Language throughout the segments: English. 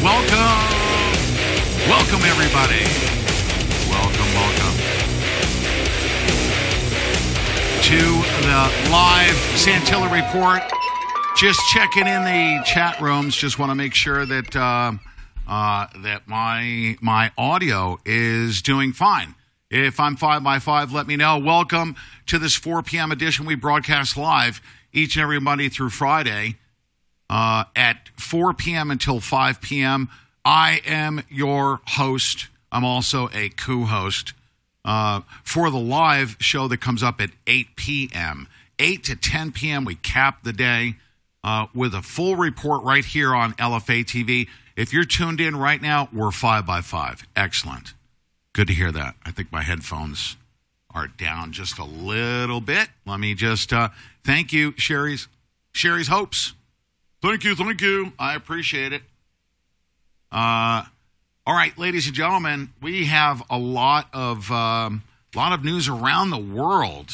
Welcome, everybody. Welcome to the live Santilla Report. Just checking in the chat rooms. Just want to make sure that that my audio is doing fine. If I'm 5x5, let me know. Welcome to this 4 p.m. edition. We broadcast live each and every Monday through Friday at 4 p.m. until 5 p.m. I am your host. I'm also a co-host for the live show that comes up at 8 p.m. 8 to 10 p.m. we cap the day with a full report right here on LFA TV. If you're tuned in right now, we're 5x5. Excellent. Good to hear that. I think my headphones are down just a little bit. Let me just thank you, Sherry's hopes. Thank you. I appreciate it. All right, ladies and gentlemen, we have a lot of news around the world.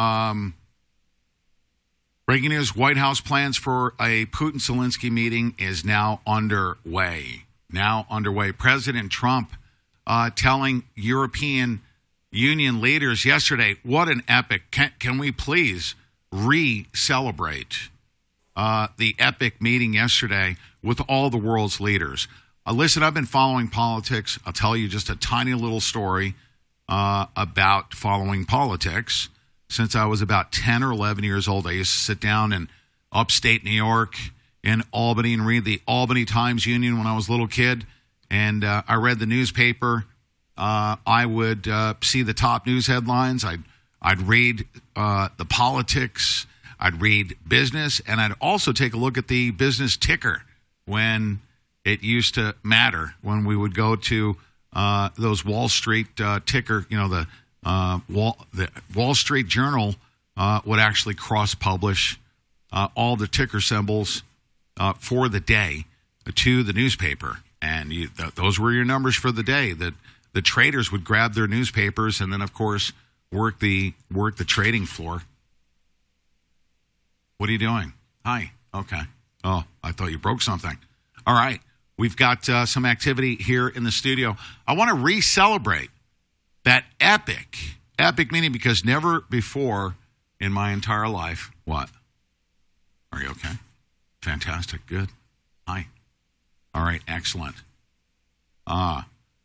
Breaking news: White House plans for a Putin-Zelensky meeting is now underway. President Trump telling European Union leaders yesterday, "What an epic! Can we please re-celebrate the epic meeting yesterday with all the world's leaders?" Listen, I've been following politics. I'll tell you just a tiny little story about following politics. Since I was about 10 or 11 years old, I used to sit down in upstate New York in Albany and read the Albany Times-Union when I was a little kid. And I read the newspaper. I would see the top news headlines. I'd read the politics. I'd read business. And I'd also take a look at the business ticker when it used to matter, when we would go to those Wall Street ticker, the Wall Street Journal would actually cross-publish all the ticker symbols for the day to the newspaper. And those were your numbers for the day. That the traders would grab their newspapers and then, of course, work the trading floor. What are you doing? Hi. Okay. Oh, I thought you broke something. All right. We've got some activity here in the studio. I want to re-celebrate that epic meeting because never before in my entire life. What? Are you okay? Fantastic. Good. Hi. All right. Excellent. Hi.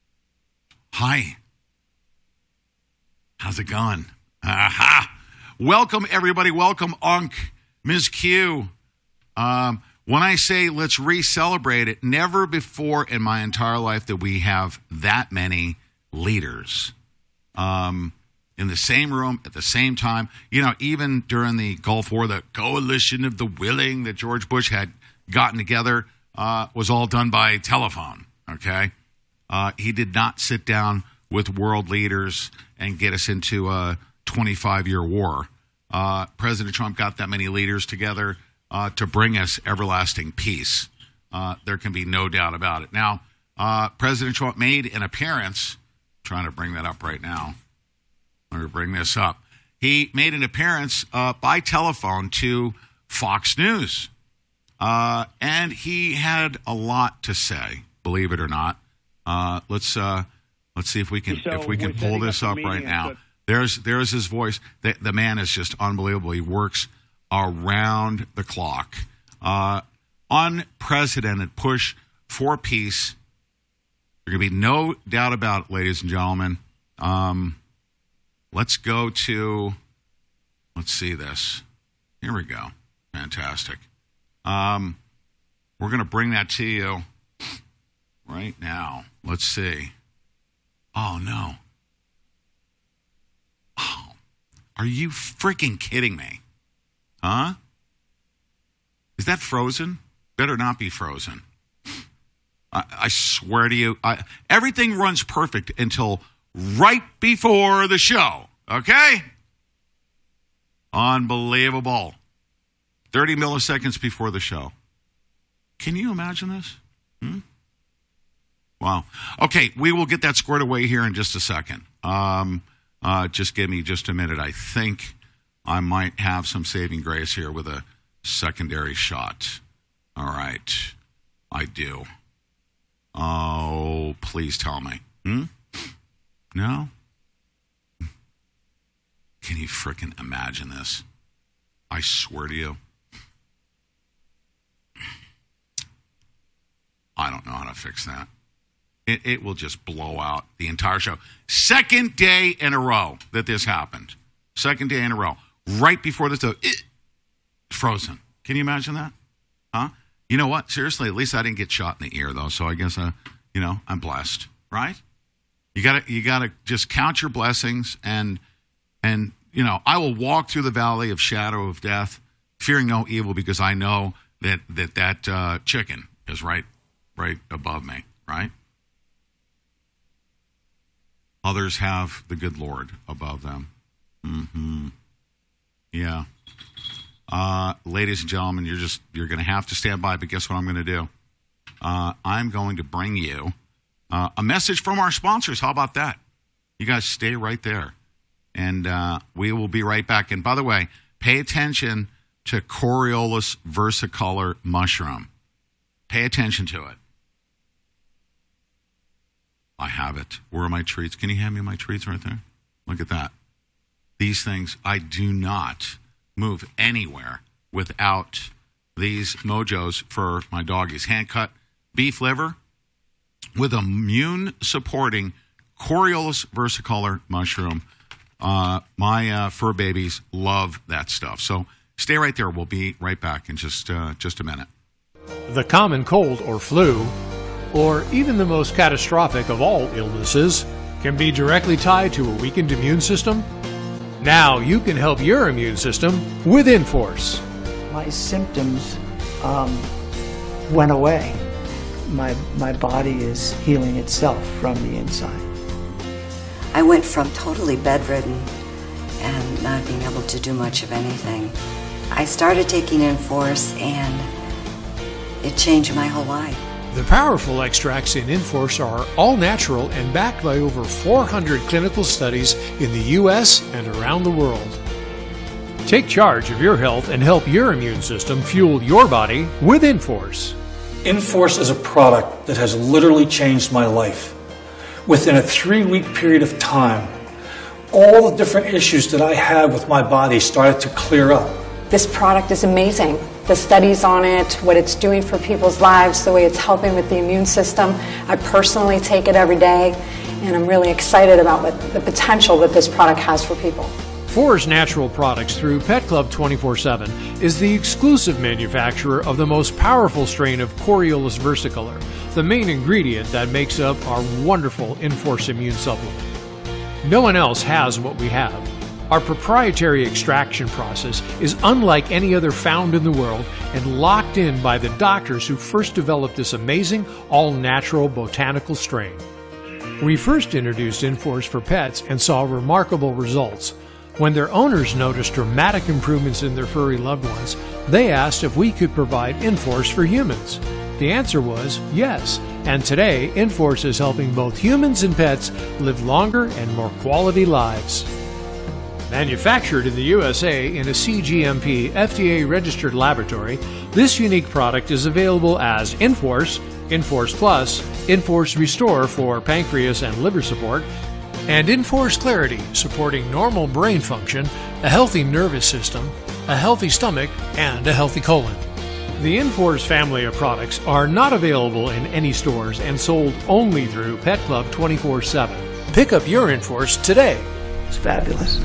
How's it going? Aha. Welcome, everybody. Welcome, Unc, Ms. Q. When I say let's re-celebrate it, never before in my entire life that we have that many leaders in the same room at the same time. Even during the Gulf War, the coalition of the willing that George Bush had gotten together was all done by telephone, okay? He did not sit down with world leaders and get us into a 25-year war. President Trump got that many leaders together to bring us everlasting peace. There can be no doubt about it. Now, President Trump made an appearance. I'm trying to bring that up right now. I'm going to bring this up. He made an appearance by telephone to Fox News. And he had a lot to say, believe it or not. Let's see if we can pull this up right now. There's his voice. The man is just unbelievable. He works around the clock. Unprecedented push for peace. There can be no doubt about it, ladies and gentlemen. Let's see this. Here we go. Fantastic. We're going to bring that to you right now. Let's see. Oh, no. Oh, are you freaking kidding me? Huh? Is that frozen? Better not be frozen. I swear to you, everything runs perfect until right before the show. Okay? Unbelievable. 30 milliseconds before the show. Can you imagine this? Wow. Okay, we will get that squared away here in just a second. Just give me just a minute. I think I might have some saving grace here with a secondary shot. All right. I do. Oh, please tell me. No? Can you frickin' imagine this? I swear to you. I don't know how to fix that. It will just blow out the entire show. Second day in a row that this happened. Second day in a row. Right before this, frozen. Can you imagine that? Huh? You know what? Seriously, at least I didn't get shot in the ear, though. So I guess, I'm blessed, right? You gotta just count your blessings and I will walk through the valley of shadow of death, fearing no evil, because I know that chicken is right above me, right? Others have the good Lord above them. Mm-hmm. Yeah. Ladies and gentlemen, you're going to have to stand by, but guess what I'm going to do? I'm going to bring you a message from our sponsors. How about that? You guys stay right there, and we will be right back. And by the way, pay attention to Coriolus versicolor mushroom. Pay attention to it. I have it. Where are my treats? Can you hand me my treats right there? Look at that. These things, I do not move anywhere without these mojos for my doggies. Hand-cut beef liver with immune-supporting Coriolus versicolor mushroom. My fur babies love that stuff. So stay right there. We'll be right back in just a minute. The common cold or flu, or even the most catastrophic of all illnesses, can be directly tied to a weakened immune system. Now you can help your immune system with Inforce. My symptoms went away. My body is healing itself from the inside. I went from totally bedridden and not being able to do much of anything. I started taking Inforce and it changed my whole life. The powerful extracts in Inforce are all natural and backed by over 400 clinical studies in the U.S. and around the world. Take charge of your health and help your immune system fuel your body with Inforce. Inforce is a product that has literally changed my life. Within a 3-week period of time, all the different issues that I had with my body started to clear up. This product is amazing. The studies on it, what it's doing for people's lives, the way it's helping with the immune system. I personally take it every day, and I'm really excited about the potential that this product has for people. Force Natural Products through Pet Club 24/7 is the exclusive manufacturer of the most powerful strain of Coriolus versicolor, the main ingredient that makes up our wonderful Inforce immune supplement. No one else has what we have. Our proprietary extraction process is unlike any other found in the world and locked in by the doctors who first developed this amazing, all-natural botanical strain. We first introduced Inforce for pets and saw remarkable results. When their owners noticed dramatic improvements in their furry loved ones, they asked if we could provide Inforce for humans. The answer was yes, and today Inforce is helping both humans and pets live longer and more quality lives. Manufactured in the USA in a CGMP FDA-registered laboratory, this unique product is available as Inforce, Inforce Plus, Inforce Restore for pancreas and liver support, and Inforce Clarity, supporting normal brain function, a healthy nervous system, a healthy stomach, and a healthy colon. The Inforce family of products are not available in any stores and sold only through Pet Club 24/7. Pick up your Inforce today. It's fabulous.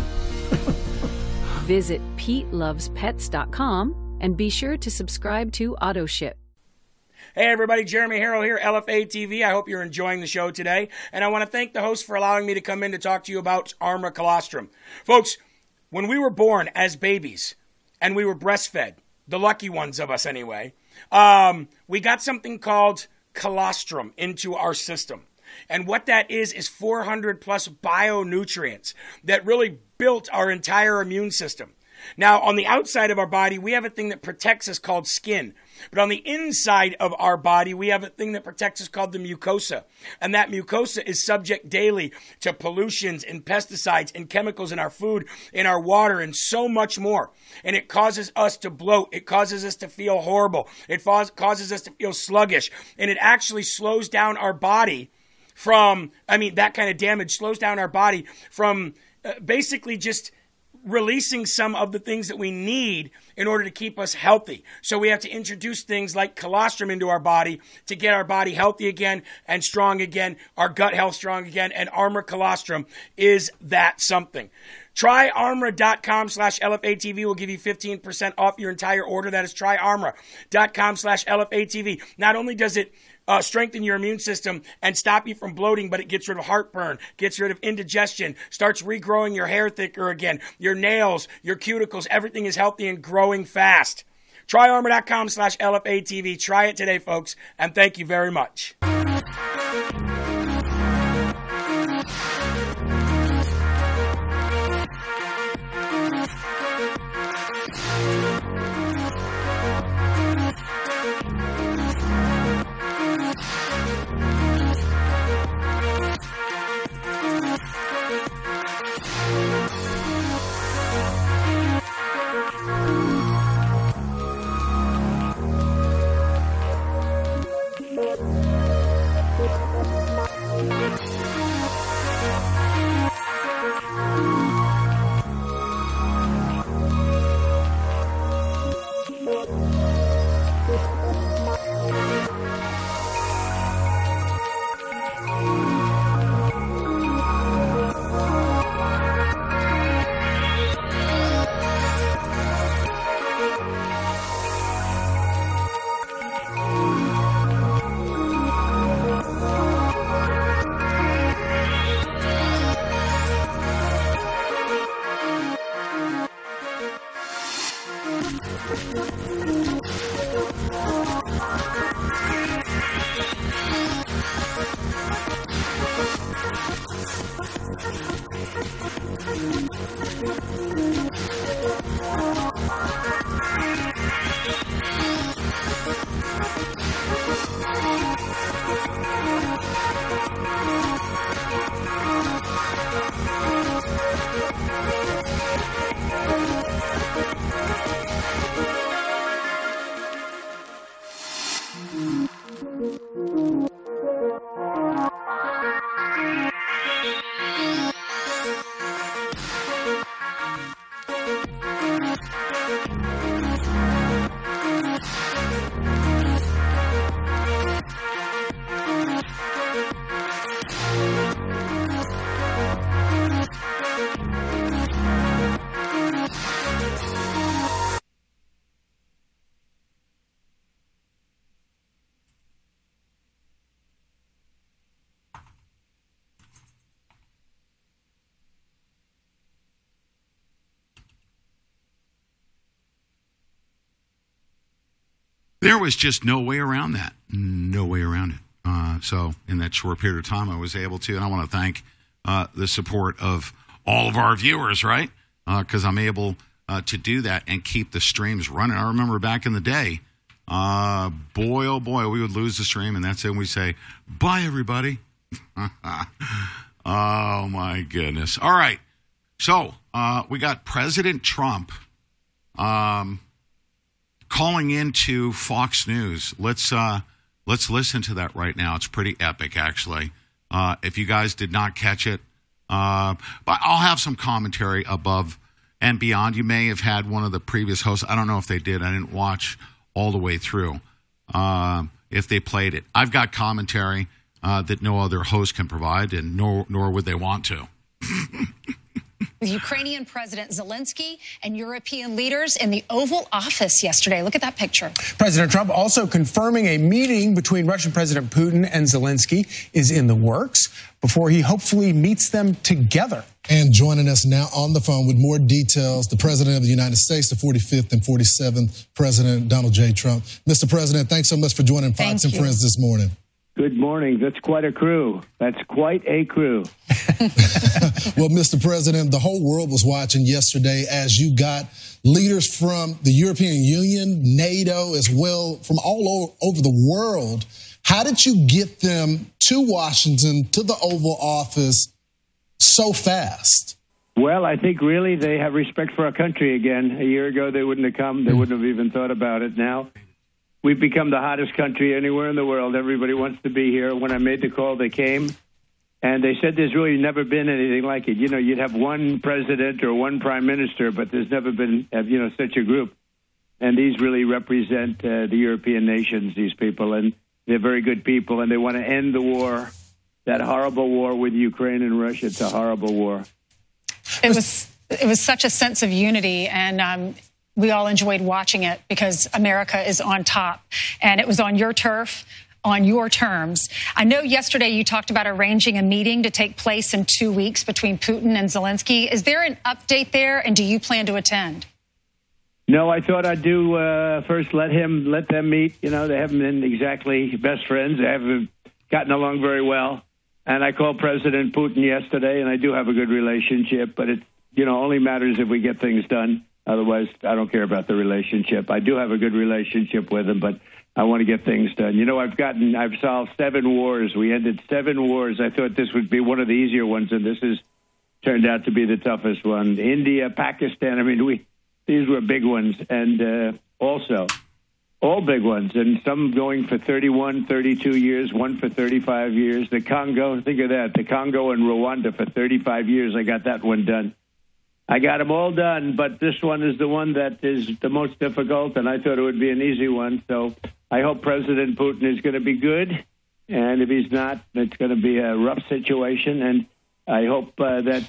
Visit PeteLovesPets.com and be sure to subscribe to AutoShip. Hey everybody, Jeremy Harrell here, LFA TV. I hope you're enjoying the show today. And I want to thank the host for allowing me to come in to talk to you about Armor Colostrum. Folks, when we were born as babies and we were breastfed, the lucky ones of us anyway, we got something called colostrum into our system. And what that is 400 plus bionutrients that really built our entire immune system. Now, on the outside of our body, we have a thing that protects us called skin. But on the inside of our body, we have a thing that protects us called the mucosa. And that mucosa is subject daily to pollutions and pesticides and chemicals in our food, in our water, and so much more. And it causes us to bloat. It causes us to feel horrible. It causes us to feel sluggish. And it actually slows down our body from, that kind of damage slows down our body from basically just releasing some of the things that we need in order to keep us healthy. So we have to introduce things like colostrum into our body to get our body healthy again and strong again, our gut health strong again, and Armor Colostrum is that something. TryArmor.com/LFATV will give you 15% off your entire order. That is TryArmor.com/LFATV. Not only does it strengthen your immune system and stop you from bloating, but it gets rid of heartburn, gets rid of indigestion, starts regrowing your hair thicker again, your nails, your cuticles, everything is healthy and growing fast. TryArmor.com/LFATV. Try it today, folks, and thank you very much. There was just no way around that. No way around it. So in that short period of time, I was able to, and I want to thank the support of all of our viewers, right? Because I'm able to do that and keep the streams running. I remember back in the day, boy, oh boy, we would lose the stream, and that's it. And we say, bye, everybody. Oh, my goodness. All right. So we got President Trump calling into Fox News. Let's listen to that right now. It's pretty epic, actually. If you guys did not catch it, but I'll have some commentary above and beyond. You may have had one of the previous hosts. I don't know if they did. I didn't watch all the way through. If they played it, I've got commentary that no other host can provide, and nor would they want to. Ukrainian President Zelensky and European leaders in the Oval Office yesterday. Look at that picture. President Trump also confirming a meeting between Russian President Putin and Zelensky is in the works before he hopefully meets them together. And joining us now on the phone with more details, the President of the United States, the 45th and 47th President Donald J. Trump. Mr. President, thanks so much for joining Fox and Friends this morning. Good morning. That's quite a crew. That's quite a crew. Well, Mr. President, the whole world was watching yesterday as you got leaders from the European Union, NATO, as well, from all over the world. How did you get them to Washington, to the Oval Office, so fast? Well, I think really they have respect for our country again. A year ago, they wouldn't have come. They wouldn't have even thought about it. Now, we've become the hottest country anywhere in the world. Everybody wants to be here. When I made the call, they came. And they said there's really never been anything like it. You know, you'd have one president or one prime minister, but there's never been, such a group. And these really represent the European nations, these people. And they're very good people. And they want to end the war, that horrible war with Ukraine and Russia. It's a horrible war. It was such a sense of unity, and we all enjoyed watching it because America is on top. And it was on your turf, on your terms. I know yesterday you talked about arranging a meeting to take place in 2 weeks between Putin and Zelensky. Is there an update there, and do you plan to attend? No, I thought I'd do first let them meet. You know, they haven't been exactly best friends. They haven't gotten along very well. And I called President Putin yesterday, and I do have a good relationship, but it, only matters if we get things done. Otherwise, I don't care about the relationship. I do have a good relationship with him, but I want to get things done. I've solved 7 wars. We ended 7 wars. I thought this would be one of the easier ones, and this has turned out to be the toughest one. India, Pakistan, these were big ones, and also all big ones, and some going for 31, 32 years, one for 35 years. The Congo, think of that, the Congo and Rwanda for 35 years. I got that one done. I got them all done, but this one is the one that is the most difficult, and I thought it would be an easy one. So I hope President Putin is going to be good, and if he's not, it's going to be a rough situation. And I hope that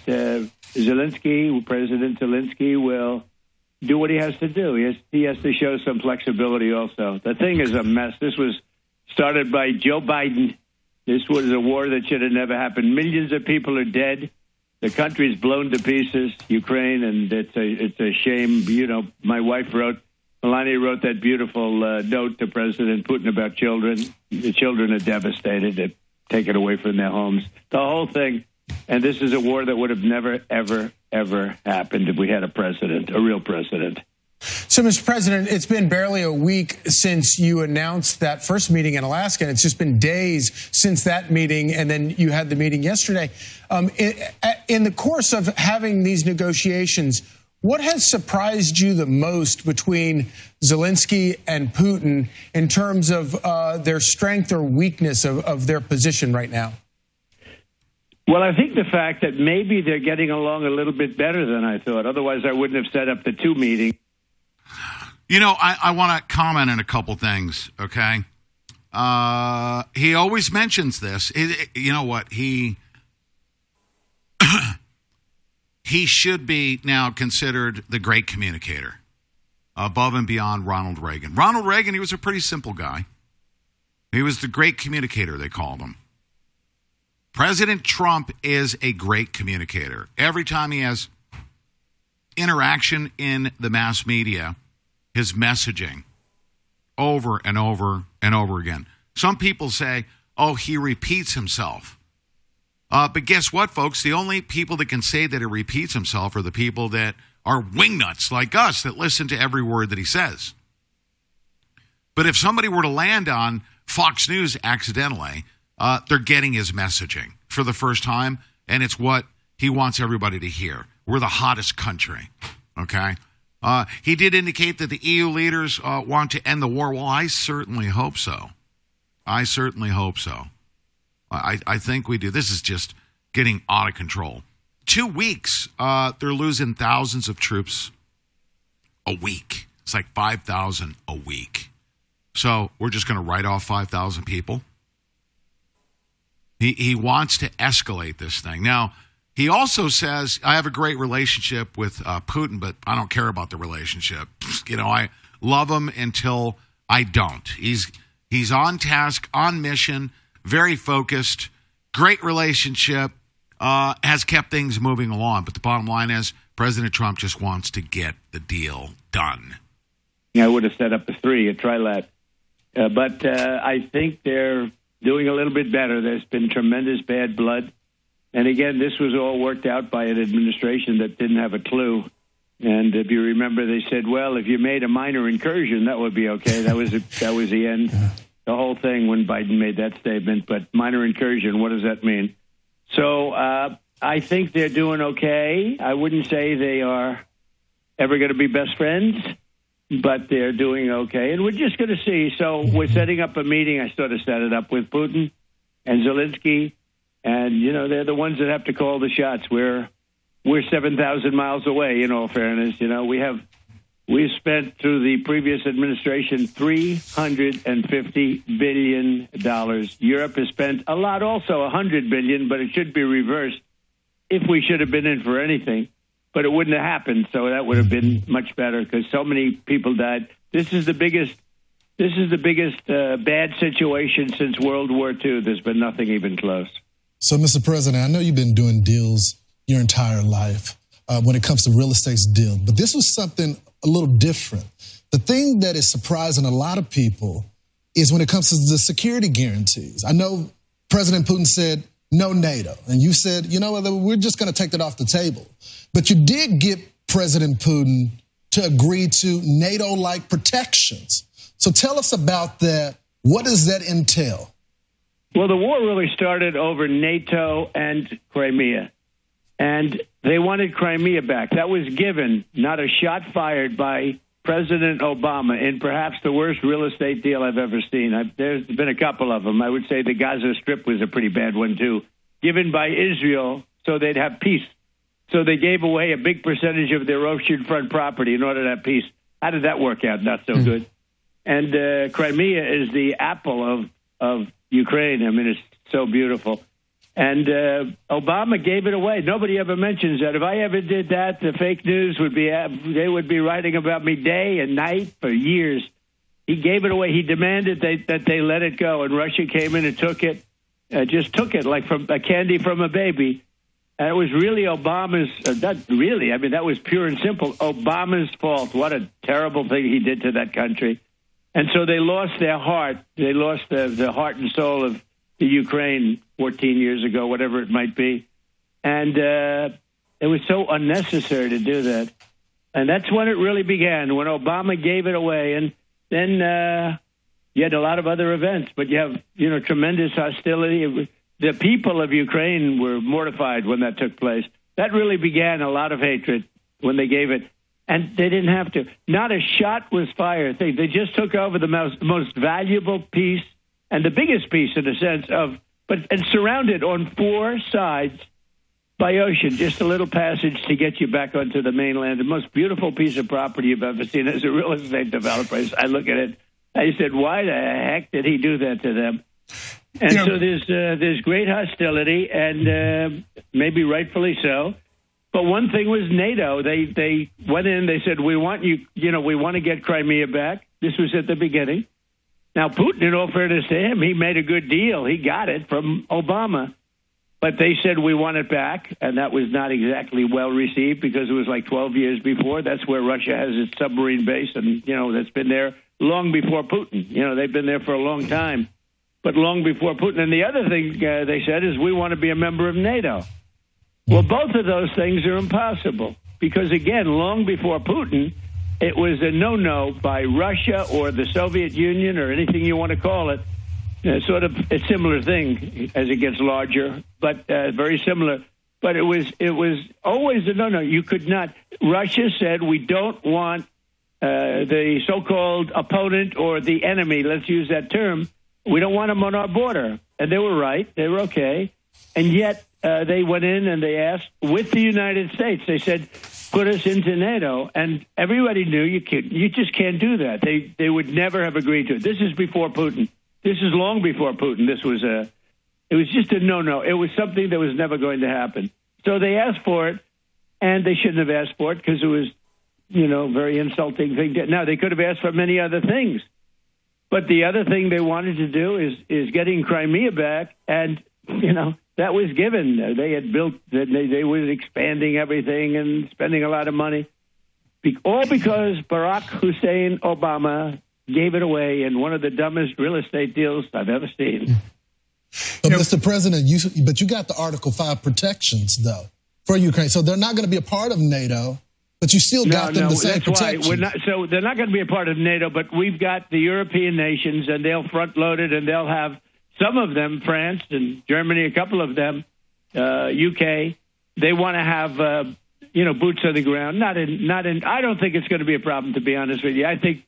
President Zelensky will do what he has to do. He has to show some flexibility also. The thing is a mess. This was started by Joe Biden. This was a war that should have never happened. Millions of people are dead. The country's blown to pieces, Ukraine, and it's a shame. My wife Melania wrote that beautiful note to President Putin about children. The children are devastated. They're taken away from their homes. The whole thing. And this is a war that would have never, ever, ever happened if we had a real president. So, Mr. President, it's been barely a week since you announced that first meeting in Alaska, and it's just been days since that meeting, and then you had the meeting yesterday. In the course of having these negotiations, what has surprised you the most between Zelensky and Putin in terms of their strength or weakness of their position right now? Well, I think the fact that maybe they're getting along a little bit better than I thought. Otherwise, I wouldn't have set up the 2 meetings. I want to comment on a couple things, okay? He always mentions this. You know what? He should be now considered the great communicator, above and beyond Ronald Reagan. Ronald Reagan, he was a pretty simple guy. He was the great communicator, they called him. President Trump is a great communicator. Every time he has interaction in the mass media, his messaging over and over and over again. Some people say, he repeats himself. But guess what, folks? The only people that can say that he repeats himself are the people that are wingnuts like us that listen to every word that he says. But if somebody were to land on Fox News accidentally, they're getting his messaging for the first time, and it's what he wants everybody to hear. We're the hottest country, okay? He did indicate that the EU leaders want to end the war. Well, I certainly hope so. I think we do. This is just getting out of control. 2 weeks, they're losing thousands of troops a week. It's like 5,000 a week. So we're just going to write off 5,000 people. He wants to escalate this thing. Now, he also says, I have a great relationship with Putin, but I don't care about the relationship. I love him until I don't. He's on task, on mission, very focused, great relationship, has kept things moving along. But the bottom line is President Trump just wants to get the deal done. I would have set up a 3, a trilat. But I think they're doing a little bit better. There's been tremendous bad blood. And again, this was all worked out by an administration that didn't have a clue. And if you remember, they said, well, if you made a minor incursion, that would be okay. That was the end. The whole thing when Biden made that statement. But minor incursion, what does that mean? So I think they're doing okay. I wouldn't say they are ever going to be best friends, but they're doing okay. And we're just going to see. So we're setting up a meeting. I sort of set it up with Putin and Zelensky. And, you know, they're the ones that have to call the shots. We're 7,000 miles away, in all fairness. You know, we've spent through the previous administration $350 billion. Europe has spent a lot also, $100 billion, but it should be reversed if we should have been in for anything. But it wouldn't have happened, so that would have been much better because so many people died. This is the biggest bad situation since World War II. There's been nothing even close. So, Mr. President, I know you've been doing deals your entire life when it comes to real estate's deal, but this was something a little different. The thing that is surprising a lot of people is when it comes to the security guarantees. I know President Putin said no NATO, and you said, you know what, we're just going to take that off the table. But you did get President Putin to agree to NATO-like protections. So tell us about that. What does that entail? Well, the war really started over NATO and Crimea. And they wanted Crimea back. That was given, not a shot fired by President Obama in perhaps the worst real estate deal I've ever seen. There's been a couple of them. I would say the Gaza Strip was a pretty bad one, too, given by Israel so they'd have peace. So they gave away a big percentage of their oceanfront property in order to have peace. How did that work out? Not so good. And Crimea is the apple of Ukraine. I mean, it's so beautiful. And Obama gave it away. Nobody ever mentions that. If I ever did that, the fake news would be writing about me day and night for years. He gave it away. He demanded that they let it go. And Russia came in and took it, just took it like from a candy from a baby. And it was really Obama's, not really, I mean, that was pure and simple, Obama's fault. What a terrible thing he did to that country. And so they lost their heart. They lost the heart and soul of the Ukraine 14 years ago, whatever it might be. And it was so unnecessary to do that. And that's when it really began, when Obama gave it away. And then you had a lot of other events, but you have, tremendous hostility. The people of Ukraine were mortified when that took place. That really began a lot of hatred when they gave it. And they didn't have to. Not a shot was fired. They just took over the most valuable piece and the biggest piece in the sense of, and surrounded on four sides by ocean, just a little passage to get you back onto the mainland. The most beautiful piece of property you've ever seen as a real estate developer. I look at it, I said, why the heck did he do that to them? And so there's great hostility, and maybe rightfully so. But one thing was NATO. They went in. They said, "We want you. We want to get Crimea back." This was at the beginning. Now Putin, in all fairness to him, he made a good deal. He got it from Obama, but they said we want it back, and that was not exactly well received because it was like 12 years before. That's where Russia has its submarine base, and that's been there long before Putin. They've been there for a long time. But long before Putin. And the other thing they said is we want to be a member of NATO. Well, both of those things are impossible because, again, long before Putin, it was a no-no by Russia or the Soviet Union or anything you want to call it. Sort of a similar thing as it gets larger, but very similar. But it was always a no-no. You could not. Russia said we don't want the so-called opponent or the enemy, let's use that term, we don't want them on our border. And they were right. They were okay. And yet they went in and they asked with the United States. They said, put us into NATO. And everybody knew you just can't do that. They would never have agreed to it. This is before Putin. This is long before Putin. It was just a no-no. It was something that was never going to happen. So they asked for it, and they shouldn't have asked for it because it was, very insulting thing. Now, they could have asked for many other things. But the other thing they wanted to do is getting Crimea back, and that was given. They had built, they were expanding everything and spending a lot of money, all because Barack Hussein Obama gave it away in one of the dumbest real estate deals I've ever seen. But Mr. President, you got the Article 5 protections, though, for Ukraine. So they're not going to be a part of NATO, but you still got them the same protections. So they're not going to be a part of NATO, but we've got the European nations, and they'll front-load it, and they'll have some of them, France and Germany, a couple of them, UK. They want to have, boots on the ground. Not in. I don't think it's going to be a problem, to be honest with you. I think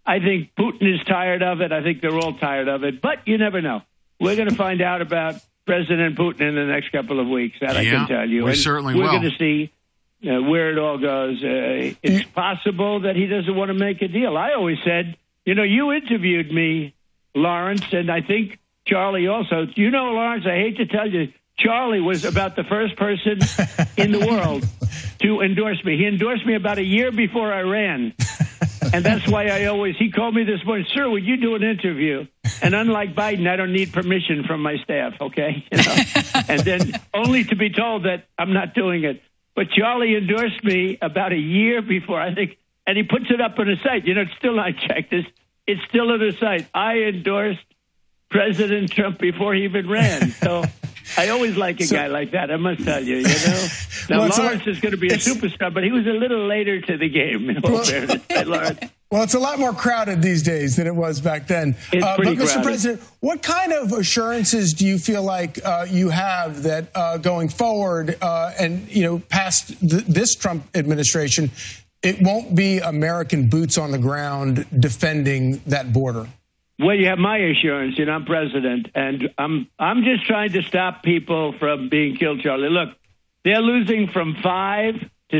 Putin is tired of it. I think they're all tired of it. But you never know. We're going to find out about President Putin in the next couple of weeks. That I can tell you. We certainly will. We're going to see where it all goes. It's possible that he doesn't want to make a deal. I always said, you interviewed me, Lawrence, and I think Charlie also. Lawrence, I hate to tell you, Charlie was about the first person in the world to endorse me. He endorsed me about a year before I ran. And that's why he called me this morning, sir, would you do an interview? And unlike Biden, I don't need permission from my staff, okay? And then only to be told that I'm not doing it. But Charlie endorsed me about a year before, I think, and he puts it up on his site. It's still not checked. It's still on his site. I endorsed President Trump before he even ran. So I always like a guy like that, I must tell you, Now, Lawrence is going to be a superstar, but he was a little later to the game, in all fairness, Lawrence. Well, it's a lot more crowded these days than it was back then. It's pretty Mr. crowded. President, what kind of assurances do you feel like you have that going forward and, past this Trump administration, it won't be American boots on the ground defending that border? Well, you have my assurance. I'm president, and I'm just trying to stop people from being killed, Charlie. Look, they're losing from 5,000 to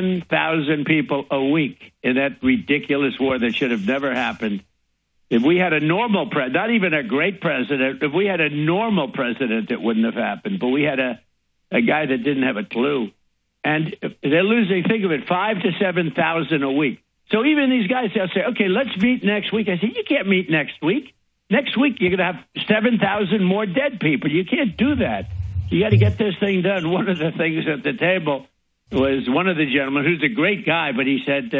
7,000 people a week in that ridiculous war that should have never happened. If we had a normal president, not even a great president, if we had a normal president, it wouldn't have happened. But we had a guy that didn't have a clue. And they're losing, think of it, 5,000 to 7,000 a week. So even these guys, they'll say, okay, let's meet next week. I say, you can't meet next week. Next week, you're going to have 7,000 more dead people. You can't do that. You got to get this thing done. One of the things at the table was one of the gentlemen, who's a great guy, but he said,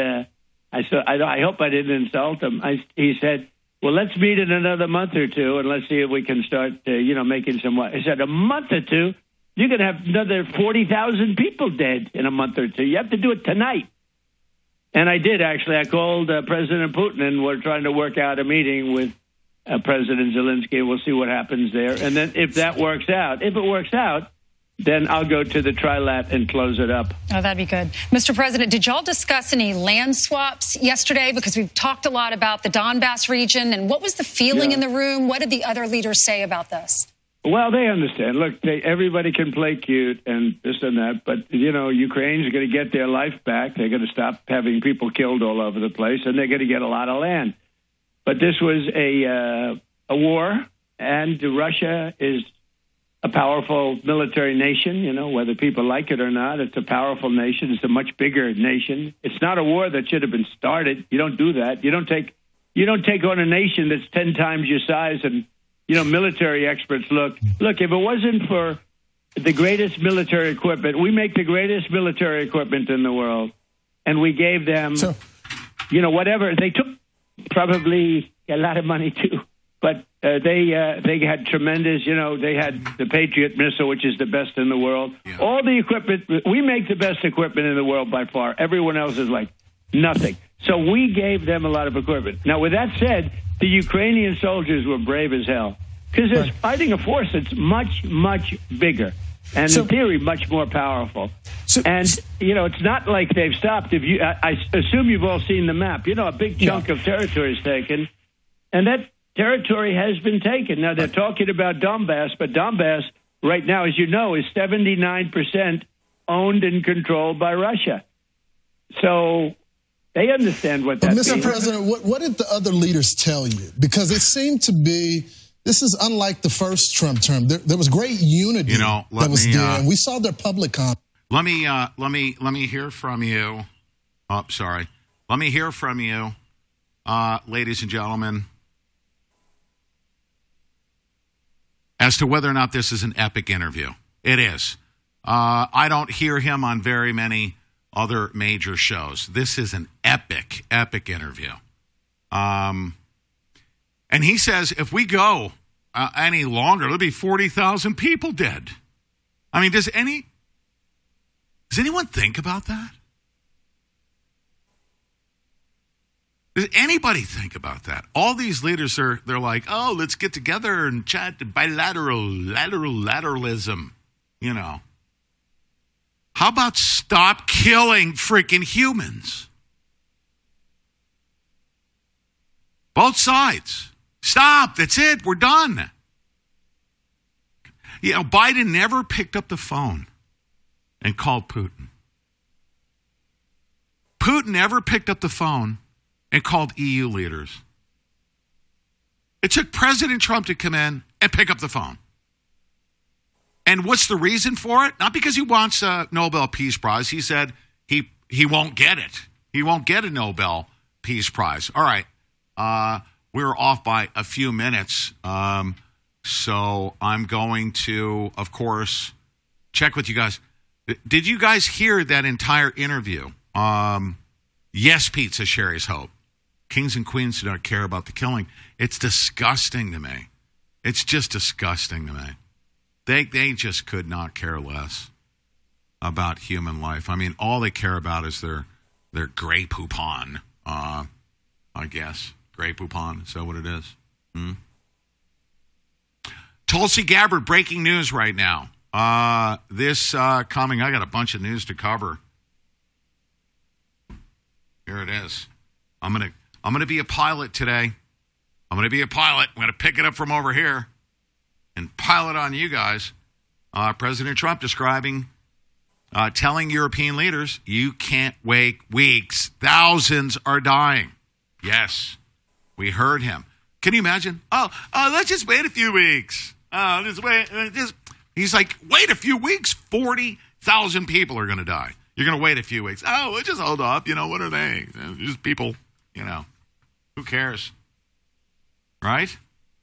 I hope I didn't insult him. He said, well, let's meet in another month or two, and let's see if we can start, making some. I said, a month or two? You're going to have another 40,000 people dead in a month or two. You have to do it tonight. And I did, actually. I called President Putin, and we're trying to work out a meeting with President Zelensky. We'll see what happens there. And then if it works out, then I'll go to the trilat and close it up. Oh, that'd be good. Mr. President, did y'all discuss any land swaps yesterday? Because we've talked a lot about the Donbass region. And what was the feeling in the room? What did the other leaders say about this? Well, they understand. Look, everybody can play cute and this and that, but, Ukraine's going to get their life back. They're going to stop having people killed all over the place, and they're going to get a lot of land. But this was a war, and Russia is a powerful military nation, whether people like it or not. It's a powerful nation. It's a much bigger nation. It's not a war that should have been started. You don't do that. You don't take on a nation that's 10 times your size and military experts look, if it wasn't for the greatest military equipment, we make the greatest military equipment in the world, and we gave them, whatever. They took probably a lot of money too, but they had tremendous, they had the Patriot missile, which is the best in the world. Yeah. All the equipment, we make the best equipment in the world by far. Everyone else is like nothing. So we gave them a lot of equipment. Now, with that said, the Ukrainian soldiers were brave as hell because they're fighting a force that's much, much bigger and, in theory, much more powerful. It's not like they've stopped. I assume you've all seen the map. A big chunk of territory is taken, and that territory has been taken. Now, they're talking about Donbass, but Donbass right now, as you know, is 79% owned and controlled by Russia. So they understand what that means. Mr. President, what did the other leaders tell you? Because it seemed to be, this is unlike the first Trump term. There was great unity that was there, and we saw their public comment. Let me hear from you. Oh, sorry. Let me hear from you, ladies and gentlemen, as to whether or not this is an epic interview. It is. I don't hear him on very many other major shows. This is an epic interview. And he says, if we go any longer, there'll be 40,000 people dead. I mean, does anyone think about that? Does anybody think about that? All these leaders they're like, oh, let's get together and chat lateralism, you know. How about stop killing freaking humans? Both sides. Stop. That's it. We're done. You know, Biden never picked up the phone and called Putin. Putin never picked up the phone and called EU leaders. It took President Trump to come in and pick up the phone. And what's the reason for it? Not because he wants a Nobel Peace Prize. He said he won't get it. He won't get a Nobel Peace Prize. All right. We were off by a few minutes. So I'm going to, of course, check with you guys. Did you guys hear that entire interview? Yes, Pizza, Sherry's Hope. Kings and queens do not care about the killing. It's disgusting to me. It's just disgusting to me. They just could not care less about human life. I mean, all they care about is their Grey Poupon, I guess. Grey Poupon, is that what it is? Tulsi Gabbard, breaking news right now. This coming, I got a bunch of news to cover. Here it is. I'm gonna be a pilot today. I'm gonna be a pilot. I'm gonna pick it up from over here and pilot on you guys. President Trump telling European leaders, you can't wait weeks. Thousands are dying. Yes, we heard him. Can you imagine? Oh, let's just wait a few weeks. He's like, wait a few weeks? 40,000 people are going to die. You're going to wait a few weeks. Oh, we'll just hold off. You know, what are they? Just people, you know, who cares? Right?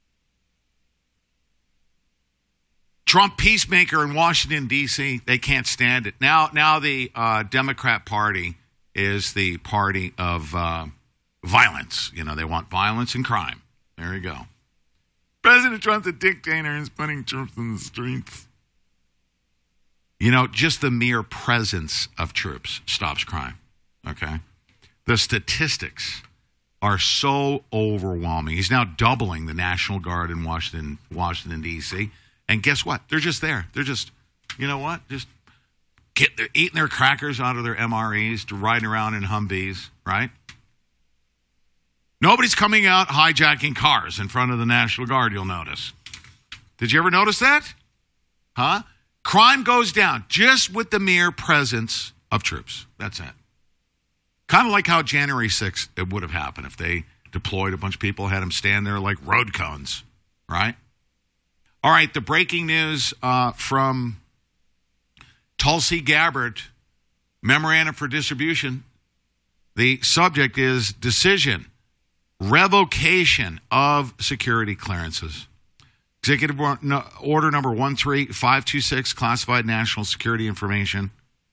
Trump peacemaker in Washington, D.C., they can't stand it. Now the Democrat Party is the party of violence. You know, they want violence and crime. There you go. President Trump's a dictator and is putting troops in the streets. You know, just the mere presence of troops stops crime, okay? The statistics are so overwhelming. He's now doubling the National Guard in Washington, D.C., and guess what? They're just there. They're just, you know what? Just eating their crackers out of their MREs, riding around in Humvees, right? Nobody's coming out hijacking cars in front of the National Guard, you'll notice. Did you ever notice that? Huh? Crime goes down just with the mere presence of troops. That's it. Kind of like how January 6th it would have happened if they deployed a bunch of people, had them stand there like road cones, right? All right, the breaking news from Tulsi Gabbard, memorandum for distribution. The subject is decision, revocation of security clearances. Executive Order number 13526, classified national security information,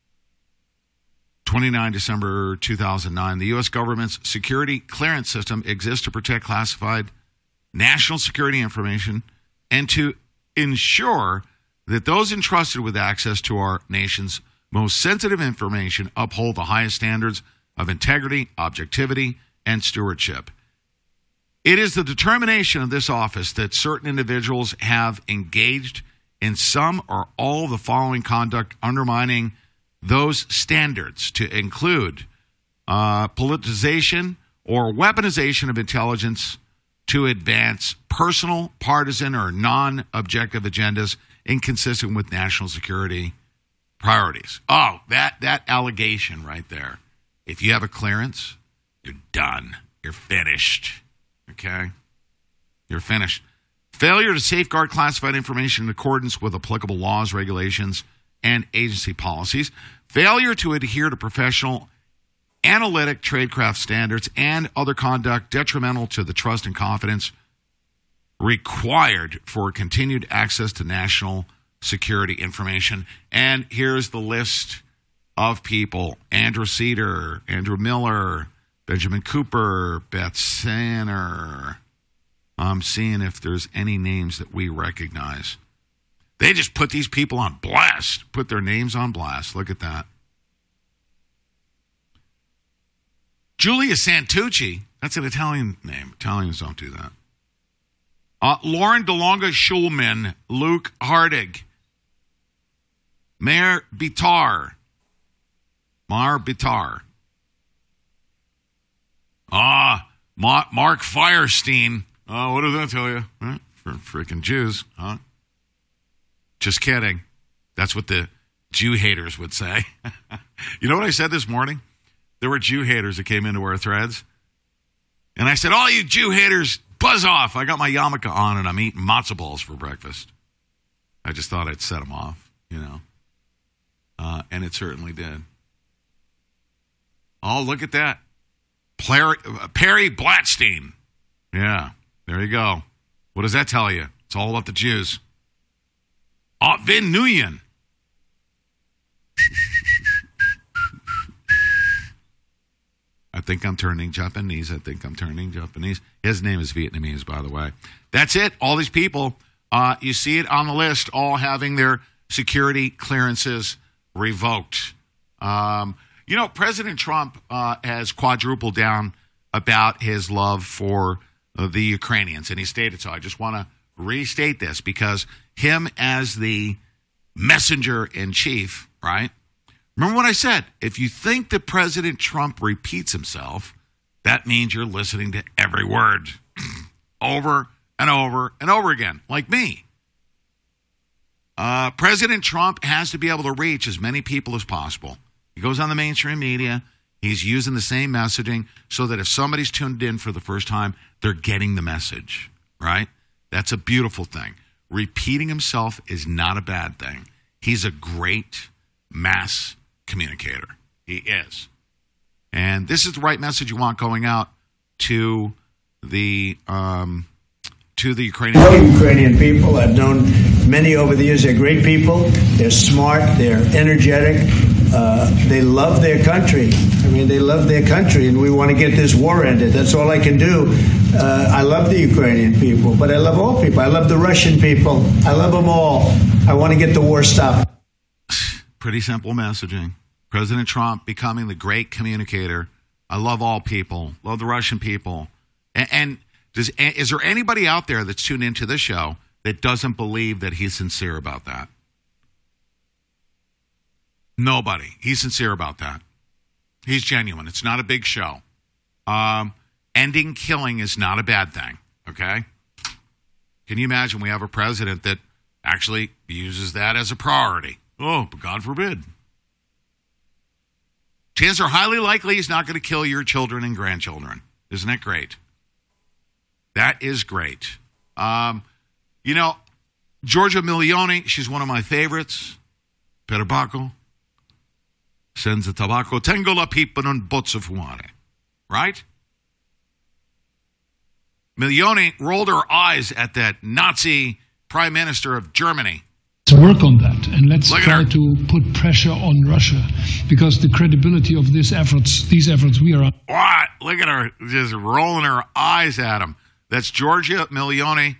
29 December 2009. The U.S. government's security clearance system exists to protect classified national security information and to ensure that those entrusted with access to our nation's most sensitive information uphold the highest standards of integrity, objectivity, and stewardship. It is the determination of this office that certain individuals have engaged in some or all of the following conduct undermining those standards, to include politicization or weaponization of intelligence to advance personal, partisan, or non-objective agendas inconsistent with national security priorities. Oh, that allegation right there. If you have a clearance, you're done. You're finished. Okay? You're finished. Failure to safeguard classified information in accordance with applicable laws, regulations, and agency policies. Failure to adhere to professional analytic tradecraft standards and other conduct detrimental to the trust and confidence required for continued access to national security information. And here's the list of people: Andrew Cedar, Andrew Miller, Benjamin Cooper, Beth Sanner, I'm seeing if there's any names that we recognize. They just put these people on blast, put their names on blast. Look at that. Julia Santucci, that's an Italian name. Italians don't do that. Lauren DeLonga Schulman, Luke Hardig, Mar Bitar. Mark Firestein. What does that tell you? For freaking Jews, huh? Just kidding. That's what the Jew haters would say. You know what I said this morning? There were Jew haters that came into our threads. And I said, all you Jew haters, buzz off. I got my yarmulke on and I'm eating matzo balls for breakfast. I just thought I'd set them off, you know. And it certainly did. Oh, look at that. Perry Blatstein. Yeah, there you go. What does that tell you? It's all about the Jews. Vin Nguyen. I think I'm turning Japanese. His name is Vietnamese, by the way. That's it. All these people, you see it on the list, all having their security clearances revoked. You know, President Trump has quadrupled down about his love for the Ukrainians, and he stated so. I just want to restate this because him as the messenger in chief, right? Remember what I said? If you think that President Trump repeats himself, that means you're listening to every word over and over and over again, like me. President Trump has to be able to reach as many people as possible. He goes on the mainstream media. He's using the same messaging so that if somebody's tuned in for the first time, they're getting the message, right? That's a beautiful thing. Repeating himself is not a bad thing. He's a great mass communicator. He is. And this is the right message you want going out to the Ukrainian people. Ukrainian people. I've known many over the years. They're great people. They're smart. They're energetic. They love their country. I mean, they love their country, and we want to get this war ended. That's all I can do. I love the Ukrainian people, but I love all people. I love the Russian people. I love them all. I want to get the war stopped. Pretty simple messaging. President Trump becoming the great communicator. I love all people. Love the Russian people. And is there anybody out there that's tuned into this show that doesn't believe that he's sincere about that? Nobody. He's sincere about that. He's genuine. It's not a big show. Ending killing is not a bad thing, okay? Can you imagine we have a president that actually uses that as a priority? Oh, but God forbid. Chances are highly likely he's not going to kill your children and grandchildren. Isn't that great? That is great. You know, Giorgia Milioni, she's one of my favorites. Perbacco. Senza tabacco, tengo la pipa non posso fumare. Right? Milioni rolled her eyes at that Nazi prime minister of Germany. Let's work on that, and let's try to put pressure on Russia, because the credibility of these efforts we are on. What? Look at her just rolling her eyes at him. That's Giorgia Milioni.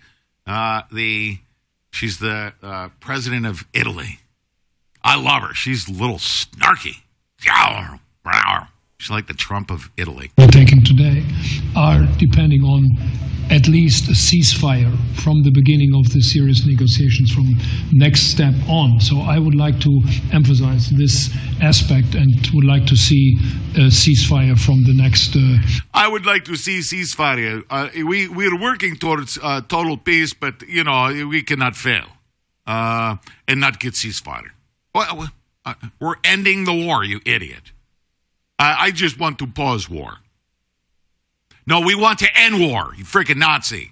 She's the president of Italy. I love her. She's a little snarky. She's like the Trump of Italy. We're taking today are depending on at least a ceasefire from the beginning of the serious negotiations from next step on. So I would like to emphasize this aspect and would like to see a ceasefire from the next... I would like to see ceasefire. We're working towards total peace, but, you know, we cannot fail and not get ceasefire. Well, we're ending the war, you idiot. I just want to pause war. No, we want to end war, you freaking Nazi.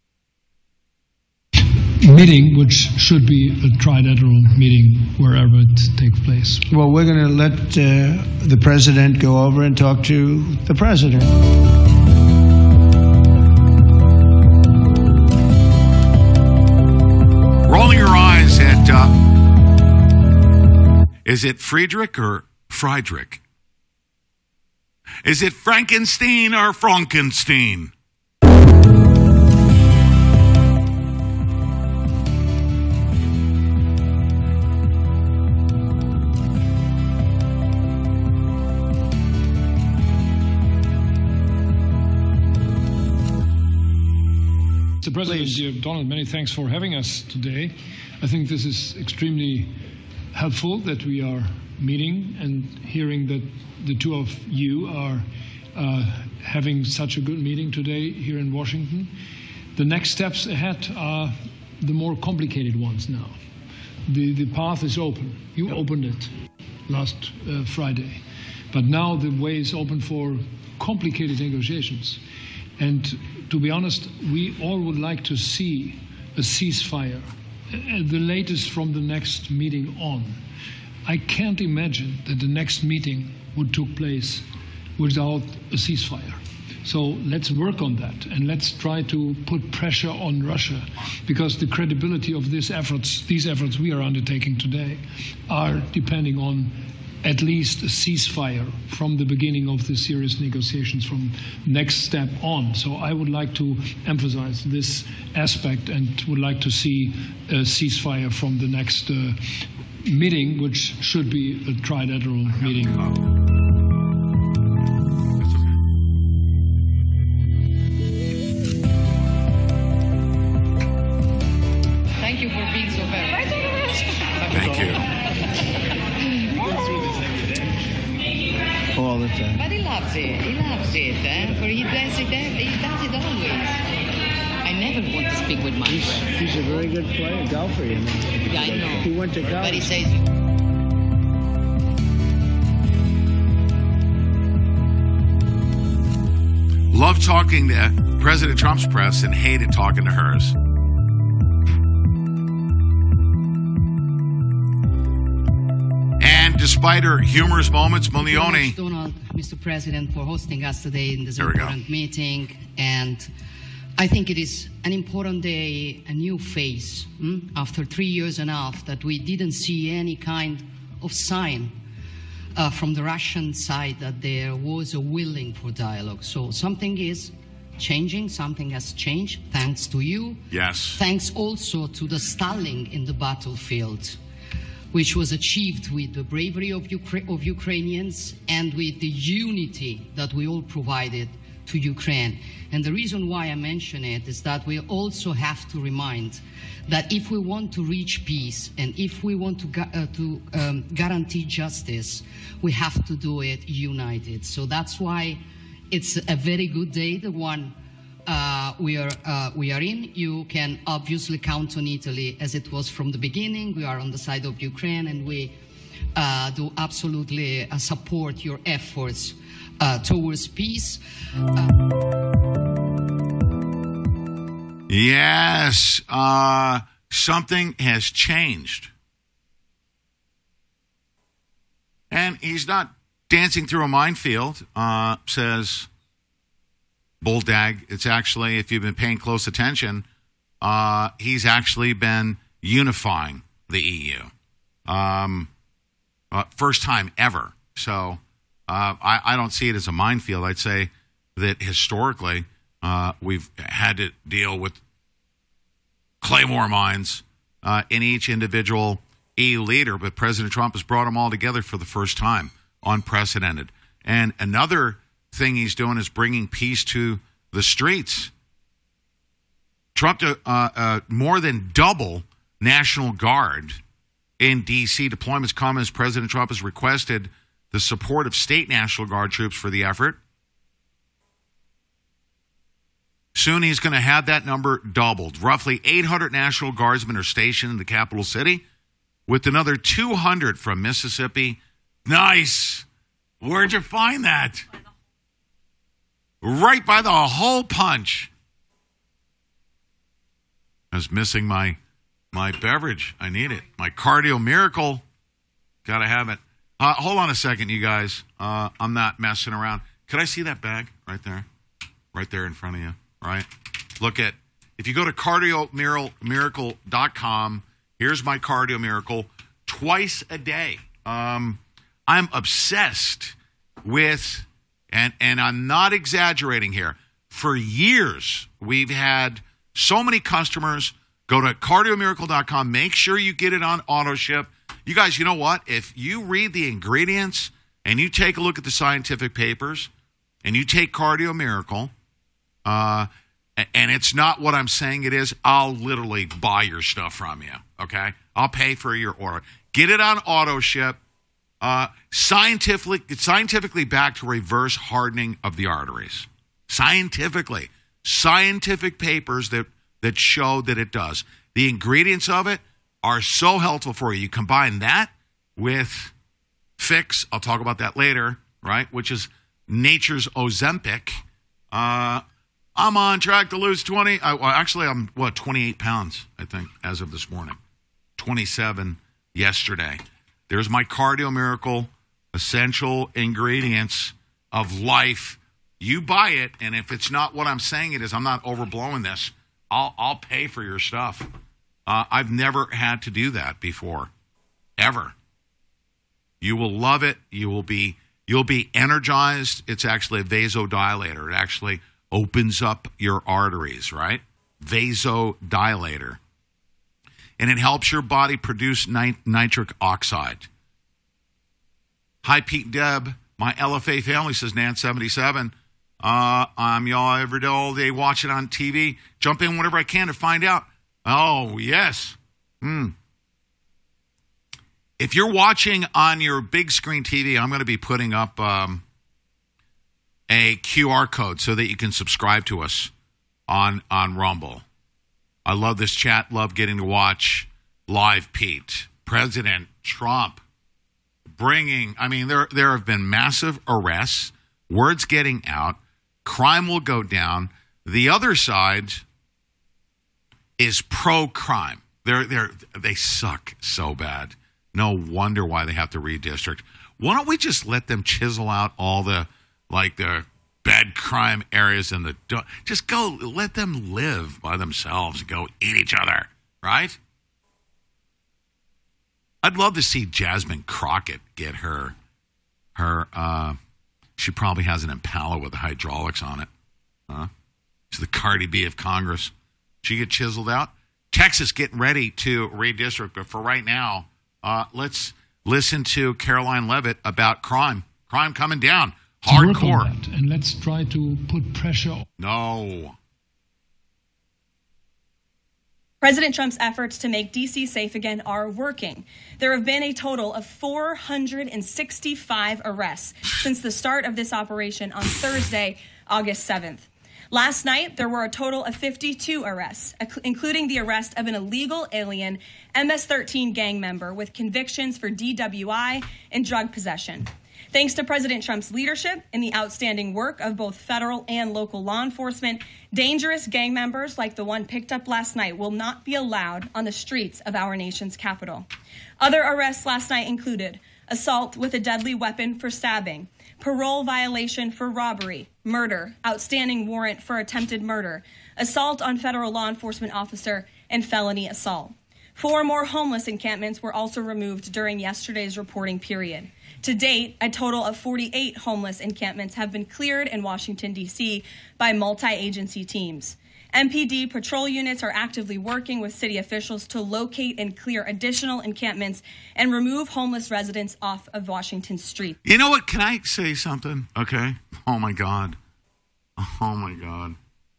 Meeting, which should be a trilateral meeting wherever it takes place. Well, we're going to let the president go over and talk to the president. Rolling your eyes at, is it Friedrich or Friedrich? Is it Frankenstein or Frankenstein? Mr. President, dear Donald, many thanks for having us today. I think this is extremely helpful that we are meeting and hearing that the two of you are having such a good meeting today here in Washington. The next steps ahead are the more complicated ones now. The path is open. You opened it last Friday. But now the way is open for complicated negotiations. And to be honest, we all would like to see a ceasefire, the latest from the next meeting on. I can't imagine that the next meeting would take place without a ceasefire. So let's work on that, and let's try to put pressure on Russia, because the credibility of these efforts we are undertaking today are depending on at least a ceasefire from the beginning of the serious negotiations from next step on. So I would like to emphasize this aspect and would like to see a ceasefire from the next meeting, which should be a trilateral meeting. Thank you for being so very Thank you. All the time. But he loves it. He loves it. For he does it always. I never want to speak with my friend. He's a very good player, golfer, you know. Yeah, I know. He went to college. But he says... Love talking to President Trump's press and hated talking to hers. And despite her humorous moments, Milioni... Donald, Mr. President, for hosting us today in this important meeting. And I think it is an important day, a new phase, after 3 years and a half that we didn't see any kind of sign from the Russian side that there was a willing for dialogue. So something is changing, something has changed, thanks to you. Yes. Thanks also to the stalling in the battlefield, which was achieved with the bravery of Ukrainians and with the unity that we all provided to Ukraine. And the reason why I mention it is that we also have to remind that if we want to reach peace and if we want to guarantee justice, we have to do it united. So that's why it's a very good day, the one we are in. You can obviously count on Italy as it was from the beginning. We are on the side of Ukraine, and we do absolutely support your efforts towards peace. Yes, something has changed. And he's not dancing through a minefield, says Boldag. It's actually, if you've been paying close attention, he's actually been unifying the EU. First time ever. So I don't see it as a minefield. I'd say that historically we've had to deal with claymore mines in each individual EU leader, but President Trump has brought them all together for the first time, unprecedented. And another thing he's doing is bringing peace to the streets. Trump more than double National Guard in D.C. deployments come as President Trump has requested the support of state National Guard troops for the effort. Soon he's going to have that number doubled. Roughly 800 National Guardsmen are stationed in the capital city, with another 200 from Mississippi. Nice. Where'd you find that? Right by the hole punch. I was missing my beverage. I need it. My Cardio Miracle. Got to have it. Hold on a second, you guys. I'm not messing around. Could I see that bag right there? Right there in front of you. Right? Look at, if you go to cardiomiracle.com, here's my Cardio Miracle twice a day. I'm obsessed with, and I'm not exaggerating here, for years we've had so many customers go to cardiomiracle.com. Make sure you get it on auto ship. You guys, you know what? If you read the ingredients and you take a look at the scientific papers and you take Cardio Miracle, and it's not what I'm saying it is, I'll literally buy your stuff from you, okay? I'll pay for your order. Get it on auto ship. Scientifically backed to reverse hardening of the arteries. Scientific papers that show that it does. The ingredients of it are so helpful for you. You combine that with Fix, I'll talk about that later, right, which is nature's Ozempic. I'm on track to lose 20. Actually, I'm, 28 pounds, I think, as of this morning. 27 yesterday. There's my Cardio Miracle, essential ingredients of life. You buy it, and if it's not what I'm saying it is, I'm not overblowing this, I'll pay for your stuff. I've never had to do that before, ever. You will love it. You'll be energized. It's actually a vasodilator. It actually opens up your arteries, right? Vasodilator. And it helps your body produce nitric oxide. Hi, Pete and Deb. My LFA family, says Nan77. I'm y'all every day, all day, watching on TV. Jump in whenever I can to find out. Oh, yes. If you're watching on your big screen TV, I'm going to be putting up a QR code so that you can subscribe to us on Rumble. I love this chat. Love getting to watch live Pete. President Trump there have been massive arrests, words getting out, crime will go down. The other side is pro-crime. They suck so bad. No wonder why they have to redistrict. Why don't we just let them chisel out all the bad crime areas and just go let them live by themselves and go eat each other, right? I'd love to see Jasmine Crockett get her she probably has an Impala with the hydraulics on it. She's the Cardi B of Congress. She get chiseled out. Texas getting ready to redistrict, but for right now, let's listen to Caroline Leavitt about crime. Crime coming down. Hardcore. And let's try to put pressure. No. President Trump's efforts to make D.C. safe again are working. There have been a total of 465 arrests since the start of this operation on Thursday, August 7th. Last night, there were a total of 52 arrests, including the arrest of an illegal alien MS-13 gang member with convictions for DWI and drug possession. Thanks to President Trump's leadership and the outstanding work of both federal and local law enforcement, dangerous gang members like the one picked up last night will not be allowed on the streets of our nation's capital. Other arrests last night included assault with a deadly weapon for stabbing, parole violation for robbery, murder, outstanding warrant for attempted murder, assault on federal law enforcement officer, and felony assault. 4 more homeless encampments were also removed during yesterday's reporting period. To date, a total of 48 homeless encampments have been cleared in Washington, D.C. by multi-agency teams. MPD patrol units are actively working with city officials to locate and clear additional encampments and remove homeless residents off of Washington Street. You know what? Can I say something? Okay. Oh, my God. Oh, my God.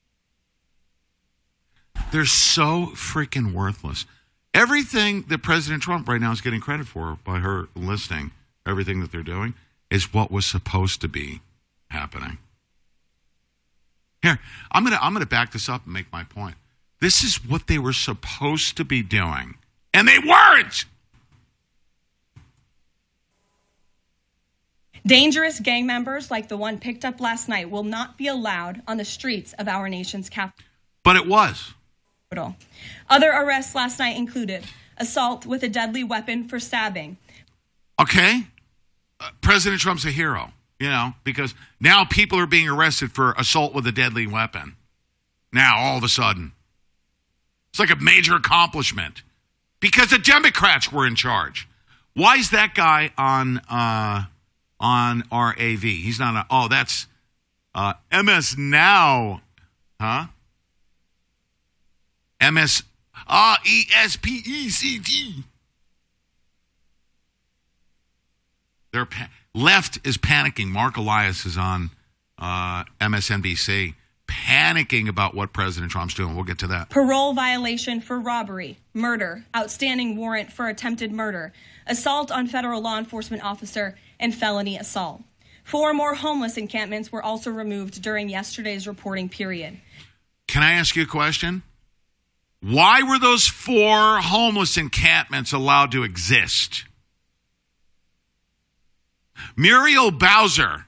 They're so freaking worthless. Everything that President Trump right now is getting credit for by her listing, everything that they're doing, is what was supposed to be happening. Here, I'm gonna back this up and make my point. This is what they were supposed to be doing, and they weren't. Dangerous gang members like the one picked up last night will not be allowed on the streets of our nation's capital. But it was. Other arrests last night included assault with a deadly weapon for stabbing. Okay. President Trump's a hero, because now people are being arrested for assault with a deadly weapon. Now, all of a sudden. It's like a major accomplishment because the Democrats were in charge. Why is that guy on our AV? He's not that's MS Now. Huh? ESPECT. Left is panicking. Mark Elias is on MSNBC, panicking about what President Trump's doing. We'll get to that. Parole violation for robbery, murder, outstanding warrant for attempted murder, assault on federal law enforcement officer, and felony assault. 4 more homeless encampments were also removed during yesterday's reporting period. Can I ask you a question? Why were those 4 homeless encampments allowed to exist? Muriel Bowser,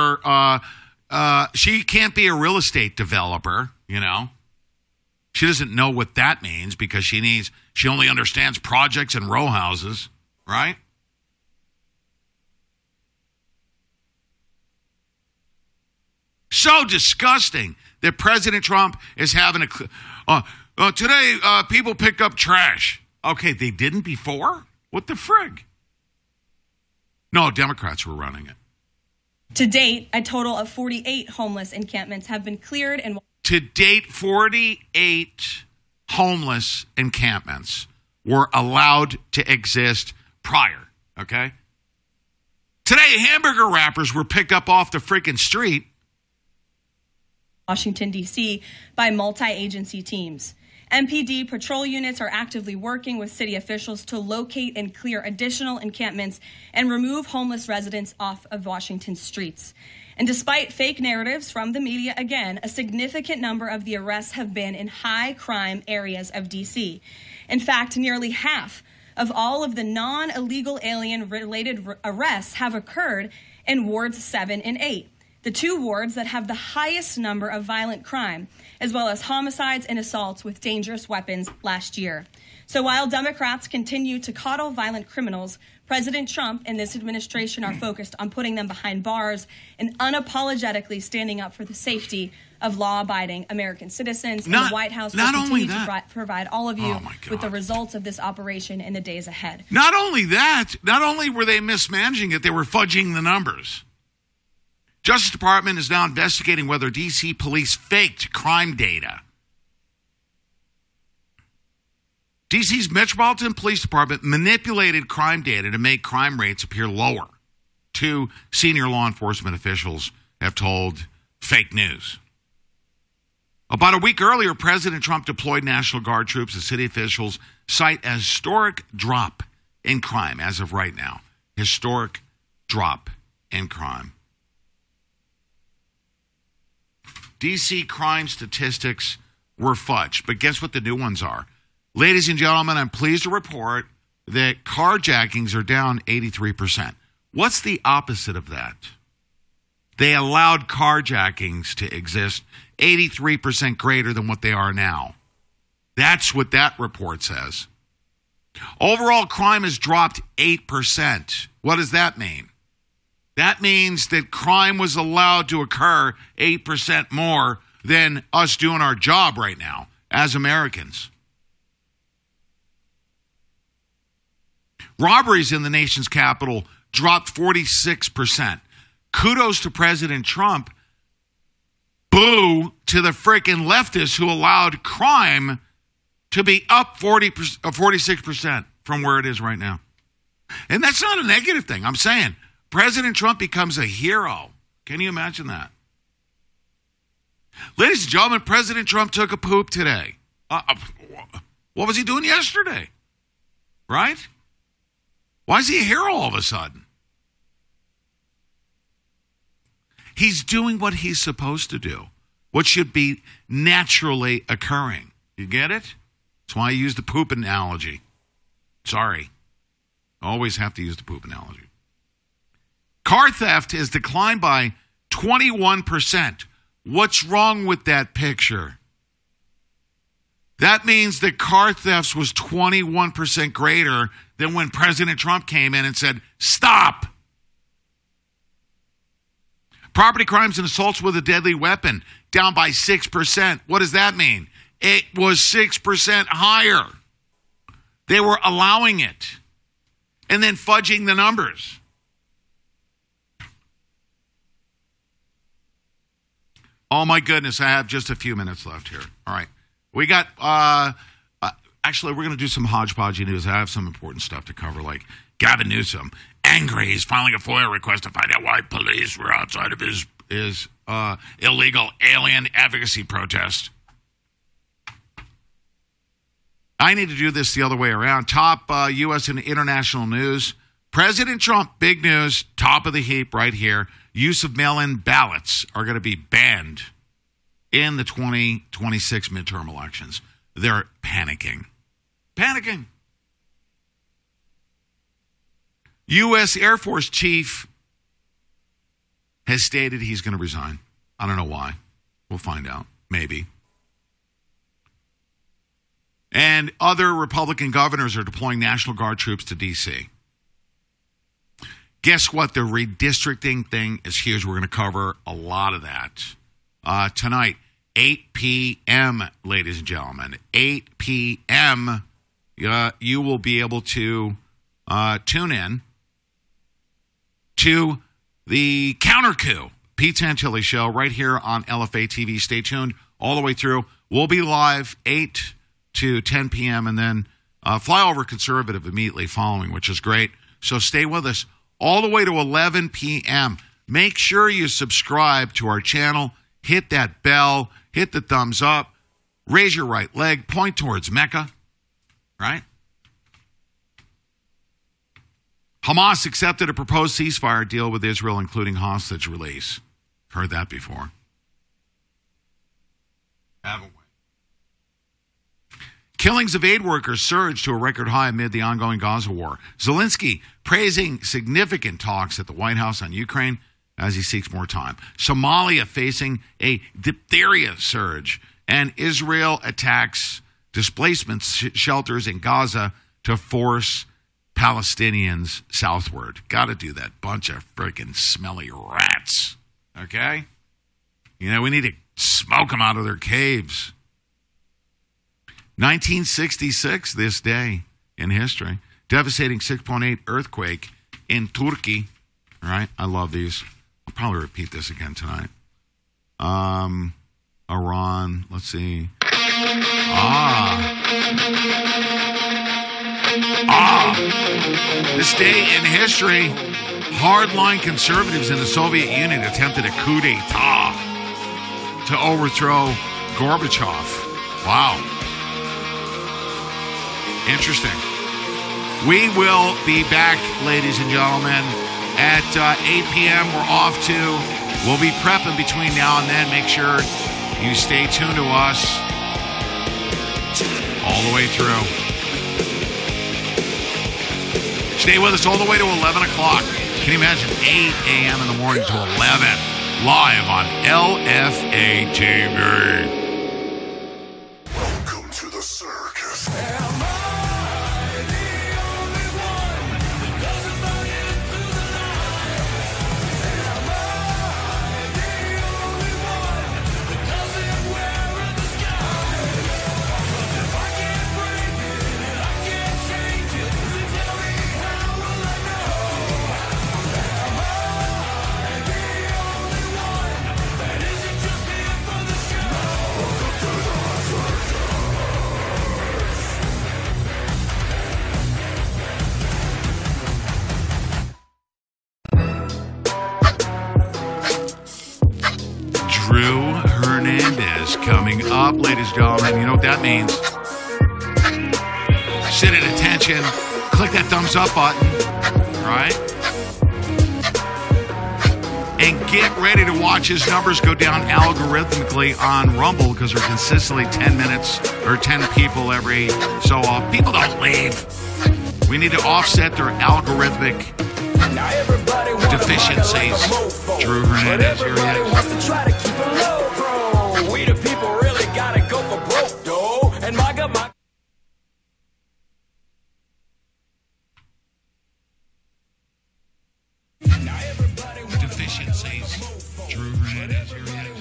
she can't be a real estate developer, you know. She doesn't know what that means because she only understands projects and row houses, right? So disgusting that President Trump is having today people pick up trash. Okay, they didn't before? What the frig? No, Democrats were running it. To date, a total of 48 homeless encampments have been cleared. And to date, 48 homeless encampments were allowed to exist prior, okay? Today, hamburger wrappers were picked up off the freaking street. Washington, D.C. by multi-agency teams. MPD patrol units are actively working with city officials to locate and clear additional encampments and remove homeless residents off of Washington's streets. And despite fake narratives from the media, again, a significant number of the arrests have been in high crime areas of D.C. In fact, nearly half of all of the non-illegal alien-related arrests have occurred in wards 7 and 8. The 2 wards that have the highest number of violent crime, as well as homicides and assaults with dangerous weapons last year. So while Democrats continue to coddle violent criminals, President Trump and this administration are focused on putting them behind bars and unapologetically standing up for the safety of law-abiding American citizens. And the White House will continue to provide all of you with the results of this operation in the days ahead. Not only that, not only were they mismanaging it, they were fudging the numbers. Justice Department is now investigating whether D.C. police faked crime data. D.C.'s Metropolitan Police Department manipulated crime data to make crime rates appear lower. 2 senior law enforcement officials have told fake news. About a week earlier, President Trump deployed National Guard troops as city officials cite a historic drop in crime as of right now. Historic drop in crime. D.C. crime statistics were fudged, but guess what the new ones are? Ladies and gentlemen, I'm pleased to report that carjackings are down 83%. What's the opposite of that? They allowed carjackings to exist 83% greater than what they are now. That's what that report says. Overall crime has dropped 8%. What does that mean? That means that crime was allowed to occur 8% more than us doing our job right now as Americans. Robberies in the nation's capital dropped 46%. Kudos to President Trump. Boo to the freaking leftists who allowed crime to be up 46% from where it is right now. And that's not a negative thing. I'm saying President Trump becomes a hero. Can you imagine that? Ladies and gentlemen, President Trump took a poop today. What was he doing yesterday? Right? Why is he a hero all of a sudden? He's doing what he's supposed to do, what should be naturally occurring. You get it? That's why I use the poop analogy. Sorry. I always have to use the poop analogy. Car theft has declined by 21%. What's wrong with that picture? That means that car thefts was 21% greater than when President Trump came in and said, stop. Property crimes and assaults with a deadly weapon down by 6%. What does that mean? It was 6% higher. They were allowing it and then fudging the numbers. Oh, my goodness, I have just a few minutes left here. All right. We got, actually, we're going to do some hodgepodge news. I have some important stuff to cover, like Gavin Newsom, angry. He's filing a FOIA request to find out why police were outside of his is illegal alien advocacy protest. I need to do this the other way around. Top U.S. and international news. President Trump, big news, top of the heap right here. Use of mail-in ballots are going to be banned in the 2026 midterm elections. They're panicking. Panicking. U.S. Air Force Chief has stated he's going to resign. I don't know why. We'll find out. Maybe. And other Republican governors are deploying National Guard troops to D.C. Guess what? The redistricting thing is huge. We're going to cover a lot of that tonight, 8 p.m., ladies and gentlemen. 8 p.m., you will be able to tune in to the Counter Coup, Pete Santilli Show, right here on LFA TV. Stay tuned all the way through. We'll be live 8 to 10 p.m. and then fly over conservative immediately following, which is great. So stay with us all the way to 11 p.m. Make sure you subscribe to our channel. Hit that bell. Hit the thumbs up. Raise your right leg. Point towards Mecca. Right? Hamas accepted a proposed ceasefire deal with Israel, including hostage release. Heard that before. Haven't we? Killings of aid workers surged to a record high amid the ongoing Gaza war. Zelensky praising significant talks at the White House on Ukraine as he seeks more time. Somalia facing a diphtheria surge. And Israel attacks displacement shelters in Gaza to force Palestinians southward. Got to do that. Bunch of freaking smelly rats. Okay? You know, we need to smoke them out of their caves. 1966, this day in history. Devastating 6.8 earthquake in Turkey. All right? I love these. I'll probably repeat this again tonight. Iran. Let's see. This day in history, hardline conservatives in the Soviet Union attempted a coup d'etat to overthrow Gorbachev. Wow. Interesting. We will be back, ladies and gentlemen, at 8 p.m. We're off to. We'll be prepping between now and then. Make sure you stay tuned to us all the way through. Stay with us all the way to 11 o'clock. Can you imagine 8 a.m. in the morning to 11? Live on LFA TV. Welcome to the circus. Drew Hernandez coming up, ladies and gentlemen. You know what that means. Sit at attention. Click that thumbs up button. Right? And get ready to watch his numbers go down algorithmically on Rumble because they're consistently 10 minutes or 10 people every so often. People don't leave. We need to offset their algorithmic deficiencies. Drew Hernandez, here he is. We the people really gotta go for broke, though. And my God, my deficiencies. Drew Hernandez, here he is.